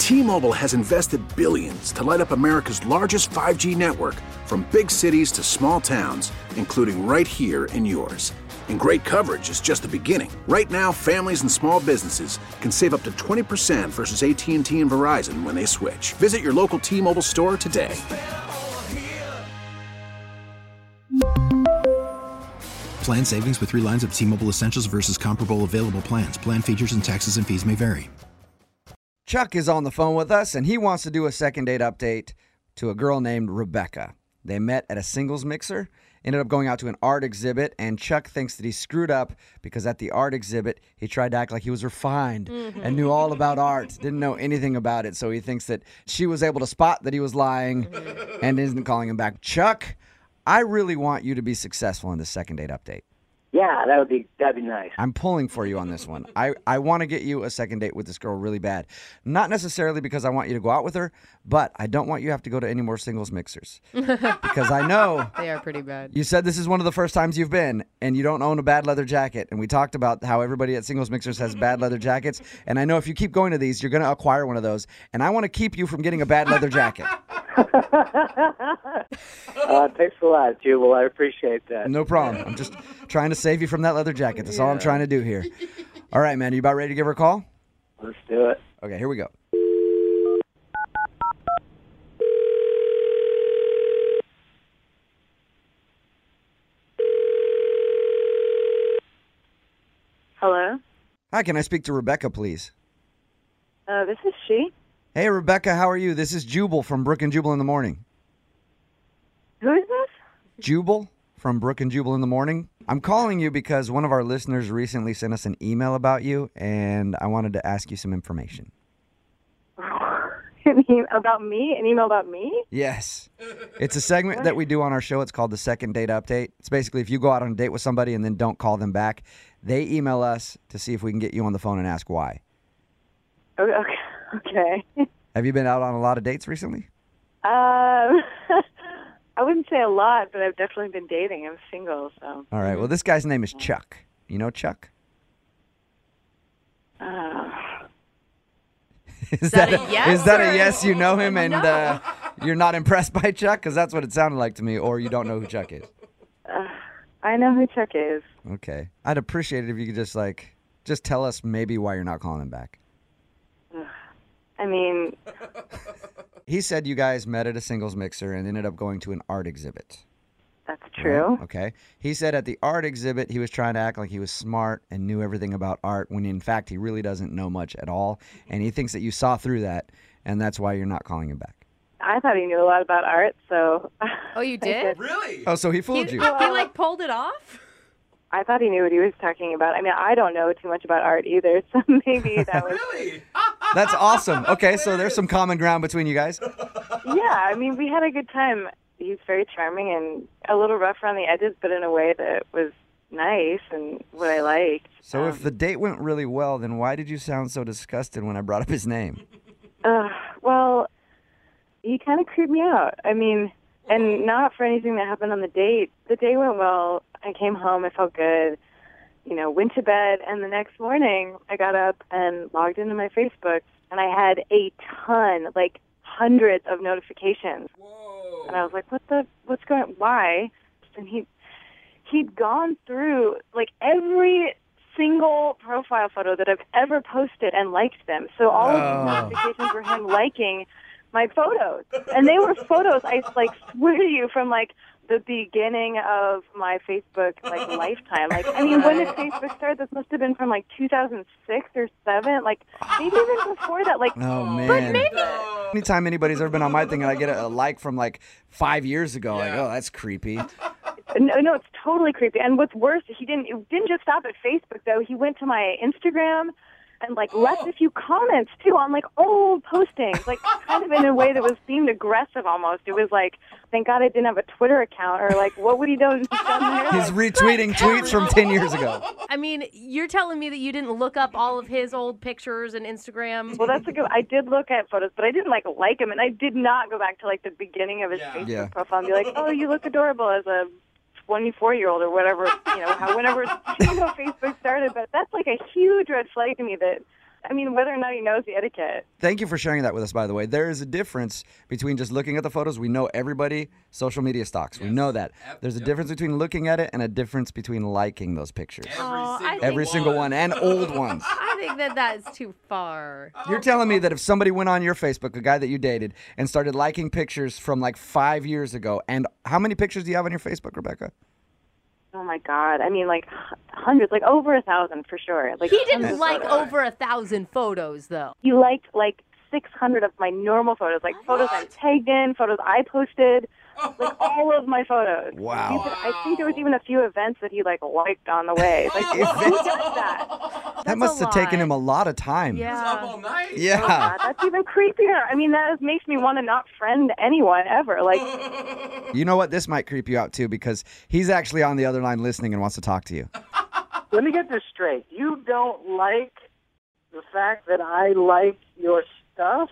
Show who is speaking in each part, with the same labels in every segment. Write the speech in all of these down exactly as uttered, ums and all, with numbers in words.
Speaker 1: T-Mobile has invested billions to light up America's largest five G network, from big cities to small towns, including right here in yours. And great coverage is just the beginning. Right now, families and small businesses can save up to twenty percent versus A T and T and Verizon when they switch. Visit your local T-Mobile store today.
Speaker 2: Plan savings with three lines of T-Mobile Essentials versus comparable available plans. Plan features and taxes and fees may vary.
Speaker 3: Chuck is on the phone with us, and he wants to do a second date update to a girl named Rebecca. They met at a singles mixer, ended up going out to an art exhibit, and Chuck thinks that he screwed up because at the art exhibit, he tried to act like he was refined mm-hmm. and knew all about art, didn't know anything about it. So he thinks that she was able to spot that he was lying and isn't calling him back. Chuck, I really want you to be successful in this second date update.
Speaker 4: Yeah, that would be that'd be nice.
Speaker 3: I'm pulling for you on this one. I, I want to get you a second date with this girl really bad. Not necessarily because I want you to go out with her, but I don't want you to have to go to any more singles mixers. Because I know
Speaker 5: they are pretty bad.
Speaker 3: You said this is one of the first times you've been, and you don't own a bad leather jacket. And we talked about how everybody at singles mixers has bad leather jackets. And I know if you keep going to these, you're going to acquire one of those. And I want to keep you from getting a bad leather jacket.
Speaker 4: uh, thanks a lot, Jubal. I appreciate that.
Speaker 3: No problem. I'm just trying to save you from that leather jacket. That's yeah. all I'm trying to do here. All right, man. Are you about ready to give her a call?
Speaker 4: Let's do it.
Speaker 3: Okay, here we go.
Speaker 6: Hello?
Speaker 3: Hi, can I speak to Rebecca, please?
Speaker 6: Uh, this is she.
Speaker 3: Hey, Rebecca, how are you? This is Jubal from Brook and Jubal in the Morning.
Speaker 6: Who is this?
Speaker 3: Jubal from Brook and Jubal in the Morning. I'm calling you because one of our listeners recently sent us an email about you, and I wanted to ask you some information.
Speaker 6: An email about me? An email about me?
Speaker 3: Yes. It's a segment that we do on our show. It's called the Second Date Update. It's basically if you go out on a date with somebody and then don't call them back, they email us to see if we can get you on the phone and ask why.
Speaker 6: Okay. Okay.
Speaker 3: Have you been out on a lot of dates recently?
Speaker 6: Um, I wouldn't say a lot, but I've definitely been dating. I'm single, so.
Speaker 3: All right. Well, this guy's name is Chuck. You know Chuck?
Speaker 6: Uh,
Speaker 3: is,
Speaker 5: is
Speaker 3: that,
Speaker 5: that a yes?
Speaker 3: Is that
Speaker 5: or?
Speaker 3: a yes? You know him and
Speaker 5: no.
Speaker 3: uh, you're not impressed by Chuck? Because that's what it sounded like to me. Or you don't know who Chuck is.
Speaker 6: Uh, I know who Chuck is.
Speaker 3: Okay. I'd appreciate it if you could just like, just tell us maybe why you're not calling him back.
Speaker 6: I mean...
Speaker 3: He said you guys met at a singles mixer and ended up going to an art exhibit.
Speaker 6: That's true.
Speaker 3: Right? Okay. He said at the art exhibit, he was trying to act like he was smart and knew everything about art, when in fact he really doesn't know much at all. And he thinks that you saw through that, and that's why you're not calling him back.
Speaker 6: I thought he knew a lot about art, so...
Speaker 5: Oh, you did?
Speaker 3: Really? Oh, so he fooled
Speaker 5: he,
Speaker 3: you.
Speaker 5: He, like, pulled it off?
Speaker 6: I thought he knew what he was talking about. I mean, I don't know too much about art either, so maybe that was...
Speaker 3: Really? That's awesome. Okay, so there's some common ground between you guys.
Speaker 6: Yeah, I mean, we had a good time. He's very charming and a little rough around the edges, but in a way that was nice and what I liked.
Speaker 3: So
Speaker 6: um,
Speaker 3: if the date went really well, then why did you sound so disgusted when I brought up his name?
Speaker 6: Uh, well, he kind of creeped me out. I mean, and not for anything that happened on the date. The date went well. I came home. I felt good. You know, went to bed, and the next morning I got up and logged into my Facebook, and I had a ton, like hundreds of notifications. Whoa. And I was like, "What the? What's going? Why?" And he he'd gone through like every single profile photo that I've ever posted and liked them. So all of
Speaker 3: Oh.
Speaker 6: these notifications were him liking my photos, and they were photos. I like swear to you from like the beginning of my Facebook like lifetime. Like, I mean, when did Facebook start? This must have been from like two thousand six or seven. Like, maybe even before that. Like,
Speaker 3: Oh, man.
Speaker 6: but maybe.
Speaker 3: Anytime anybody's ever been on my thing and I get a, a like from like five years ago, like, oh, that's creepy.
Speaker 6: No, no, it's totally creepy. And what's worse, he didn't. It didn't just stop at Facebook though. He went to my Instagram and like left a few comments too on like old postings, like kind of in a way that was seemed aggressive almost. It was like, thank God I didn't have a Twitter account, or like, what would he do?
Speaker 3: He's retweeting tweets from ten years ago.
Speaker 5: I mean, you're telling me that you didn't look up all of his old pictures and Instagram.
Speaker 6: Well, that's a good. I did look at photos, but I didn't like like him, and I did not go back to like the beginning of his
Speaker 5: Yeah.
Speaker 6: Facebook
Speaker 3: Yeah.
Speaker 6: profile and be like, oh, you look adorable as a twenty-four-year-old or whatever, you know, how, whenever you know Facebook started. But that's like a huge red flag to me that I mean, whether or not he knows the etiquette.
Speaker 3: Thank you for sharing that with us, by the way. There is a difference between just looking at the photos. We know everybody social media stalks. Yes. We know that. There's a yep. difference between looking at it and a difference between liking those pictures.
Speaker 5: Every, oh, single,
Speaker 3: Every
Speaker 5: one.
Speaker 3: single one, and old ones.
Speaker 5: I think that that is too far.
Speaker 3: You're telling me that if somebody went on your Facebook, a guy that you dated, and started liking pictures from like five years ago, and how many pictures do you have on your Facebook, Rebecca?
Speaker 6: Oh, my God. I mean, like, hundreds, like over a thousand for sure. Like
Speaker 5: He didn't like photos. over a thousand photos, though.
Speaker 6: He liked, like, six hundred of my normal photos, like what? photos I'm tagged in, photos I posted, like all of my photos.
Speaker 3: Wow.
Speaker 6: He, I think there was even a few events that he, like, liked on the way. Like, who does that?
Speaker 3: That
Speaker 5: That's
Speaker 3: must have
Speaker 5: lot.
Speaker 3: taken him a lot of time.
Speaker 5: Yeah.
Speaker 7: Up all night.
Speaker 3: Yeah.
Speaker 6: Oh, God, that's even creepier. I mean, that makes me want to not friend anyone ever. Like,
Speaker 3: you know what? This might creep you out, too, because he's actually on the other line listening and wants to talk to you.
Speaker 4: Let me get this straight. You don't like the fact that I like your stuff?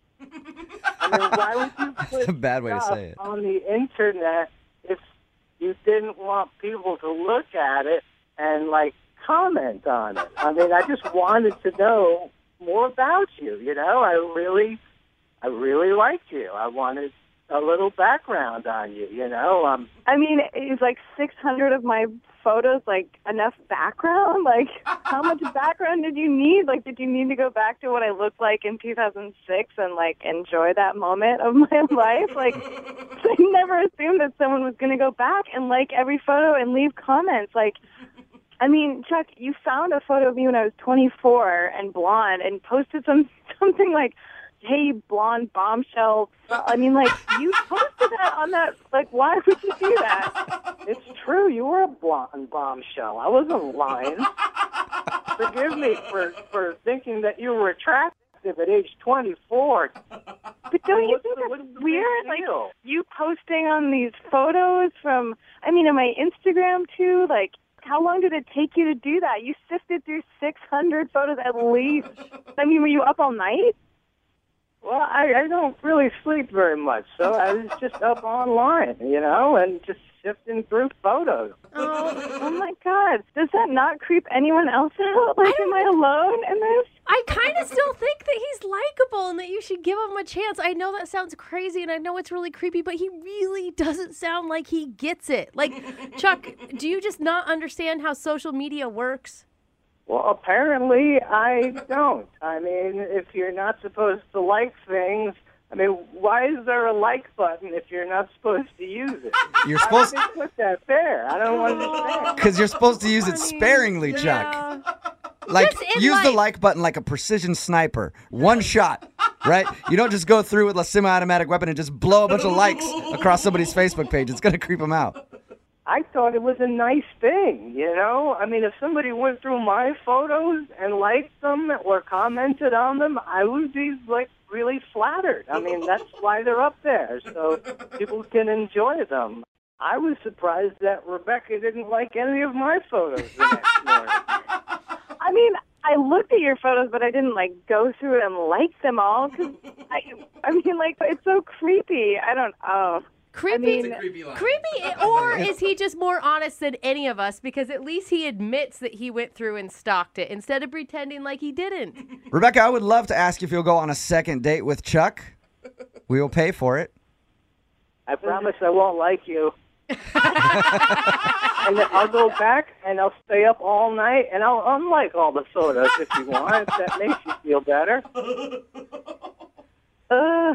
Speaker 4: I mean, why would you put
Speaker 3: That's a bad way to
Speaker 4: stuff
Speaker 3: say it.
Speaker 4: on the internet if you didn't want people to look at it and, like, comment on it? I mean, I just wanted to know more about you, you know? I really, I really liked you. I wanted a little background on you, you know? Um,
Speaker 6: I mean, is like six hundred of my photos, like, enough background? Like, how much background did you need? Like, did you need to go back to what I looked like in two thousand six and, like, enjoy that moment of my life? Like, I never assumed that someone was going to go back and like every photo and leave comments. Like, I mean, Chuck, you found a photo of me when I was twenty-four and blonde and posted some something like, hey, blonde bombshell. I mean, like, you posted that on that. Like, why would you do that?
Speaker 4: It's true. You were a blonde bombshell. I wasn't lying. Forgive me for, for thinking that you were attractive at age twenty-four.
Speaker 6: But don't you think that's weird? Like, you posting on these photos from, I mean, on my Instagram, too, like, how long did it take you to do that? You sifted through six hundred photos at least. I mean, were you up all night?
Speaker 4: Well, I, I don't really sleep very much, so I was just up online, you know, and just sifting through photos.
Speaker 6: Oh, oh my God. Does that not creep anyone else out? Like, am I alone in this?
Speaker 5: I kind of still think that he's likable and that you should give him a chance. I know that sounds crazy and I know it's really creepy, but he really doesn't sound like he gets it. Like, Chuck, do you just not understand how social media works?
Speaker 4: Well, apparently I don't. I mean, if you're not supposed to like things, I mean, why is there a like button if you're not supposed to use it?
Speaker 3: You're supposed
Speaker 4: to put that there. I don't understand.
Speaker 3: Because you're supposed to use it sparingly, Chuck.
Speaker 5: Yeah.
Speaker 3: Like, use
Speaker 5: life.
Speaker 3: the like button like a precision sniper. One shot, right? You don't just go through with a semi-automatic weapon and just blow a bunch of likes across somebody's Facebook page. It's going to creep them out.
Speaker 4: I thought it was a nice thing, you know? I mean, if somebody went through my photos and liked them or commented on them, I would be, like, really flattered. I mean, that's why they're up there, so people can enjoy them. I was surprised that Rebecca didn't like any of my photos the next morning.
Speaker 6: I mean, I looked at your photos, but I didn't, like, go through and like them all. Cause I, I mean, like, it's so creepy. I don't, oh.
Speaker 5: Creepy,
Speaker 6: I mean,
Speaker 7: It's a creepy line.
Speaker 5: creepy, or is he just more honest than any of us? Because at least he admits that he went through and stalked it instead of pretending like he didn't.
Speaker 3: Rebecca, I would love to ask you if you'll go on a second date with Chuck. We will pay for it.
Speaker 4: I promise I won't like you. And then I'll go back and I'll stay up all night and I'll unlike all the photos if you want, if that makes you feel better.
Speaker 6: Uh,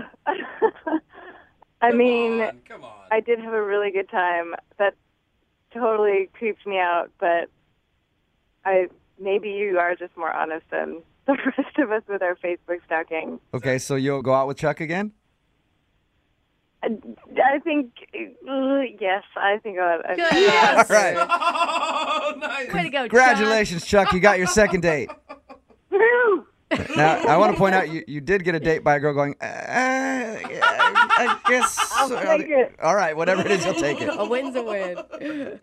Speaker 6: I
Speaker 7: Come
Speaker 6: mean,
Speaker 7: on, come on.
Speaker 6: I did have a really good time. That totally creeped me out, but I maybe you are just more honest than the rest of us with our Facebook stalking.
Speaker 3: Okay, so you'll go out with Chuck again?
Speaker 6: I, I think, uh, yes, I think I would.
Speaker 5: Good.
Speaker 6: Yes.
Speaker 3: All right.
Speaker 7: Oh, nice.
Speaker 5: Way to go, Chuck.
Speaker 3: Congratulations, Chuck. You got your second date.
Speaker 6: Woo!
Speaker 3: Now, I want to point out you, you did get a date by a girl going, uh, I guess.
Speaker 6: I'll take it.
Speaker 3: All right, whatever it is, you'll take it.
Speaker 5: A win's a win.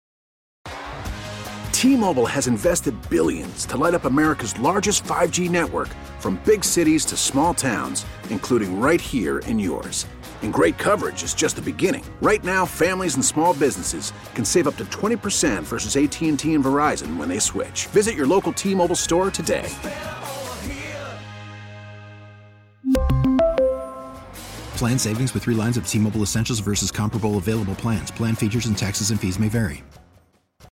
Speaker 1: T-Mobile has invested billions to light up America's largest five G network, from big cities to small towns, including right here in yours. And great coverage is just the beginning. Right now, families and small businesses can save up to twenty percent versus A T and T and Verizon when they switch. Visit your local T-Mobile store today.
Speaker 2: Plan savings with three lines of T-Mobile Essentials versus comparable available plans. Plan features and taxes and fees may vary.